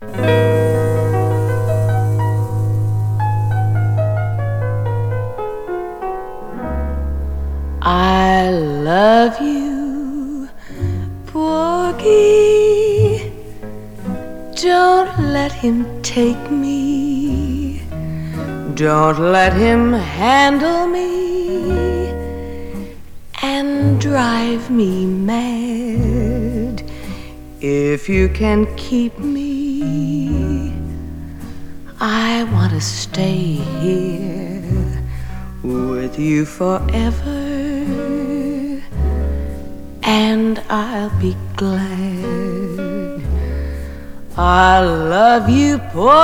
I love you, Porgy. Don't let him take me. Don't let him handle me and drive me mad. If you can keep me, I want to stay here with you forever, and I'll be glad. I love you,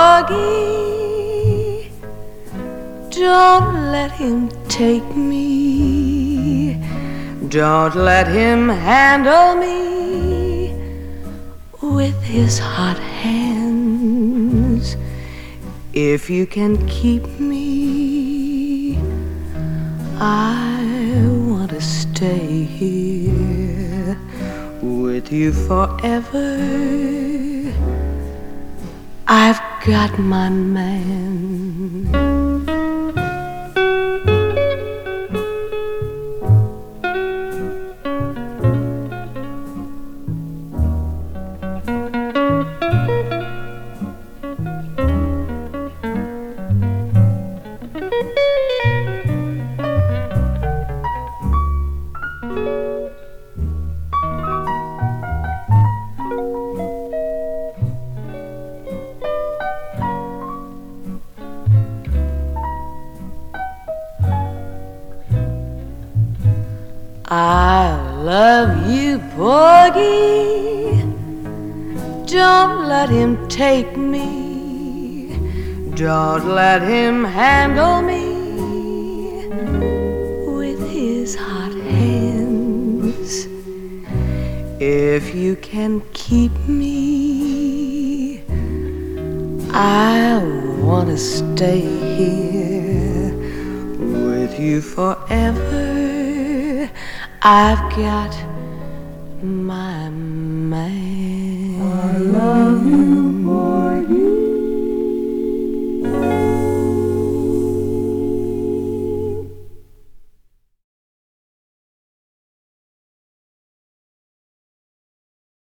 Porgy. Don't let him take me. Don't let him handle me with his hot hands. If you can keep me, I want to stay here with you forever. I've got my man. I love you, Porgy. Don't let him take me. Don't let him handle me with his hot hands. If you can keep me, I want to stay here with you forever. I've got my man. I love you.